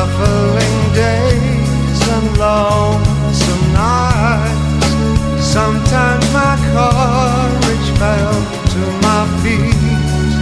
shuffling days and lonesome nights. Sometimes my courage fell to my feet.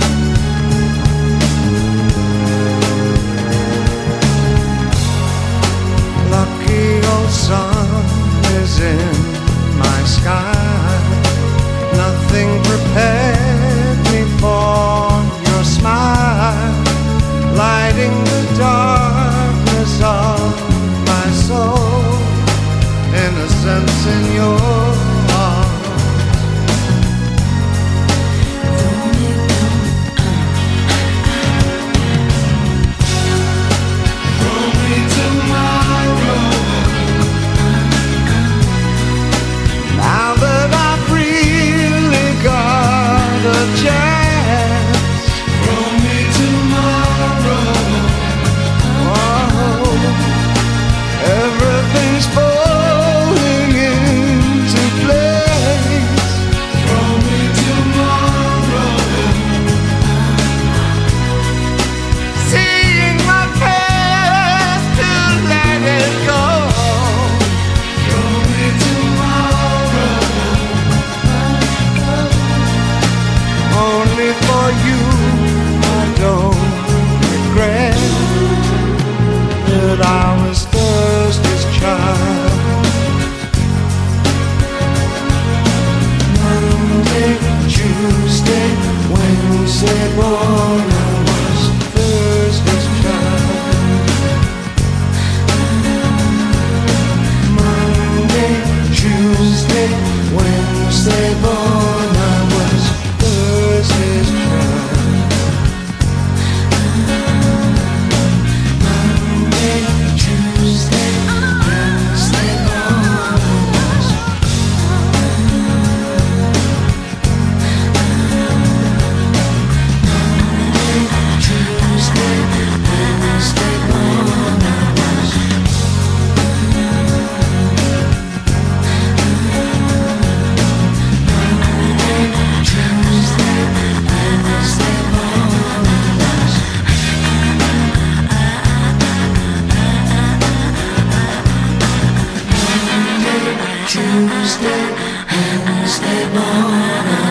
Lucky old sun is in my sky. Nothing prepared me for your smile, lighting the darkness of my soul, innocence in your arms. Throw me tomorrow. Now that I've really got a chance, throw me tomorrow. Everything's falling into place. Throw me tomorrow. Seeing my past to let it go. Throw me tomorrow. Only for you I don't regret that I was Thursday's child. Monday, Tuesday, Wednesday born, I was Thursday's child. Monday, Tuesday, Wednesday born, I was Thursday's child. Tuesday, Wednesday morning.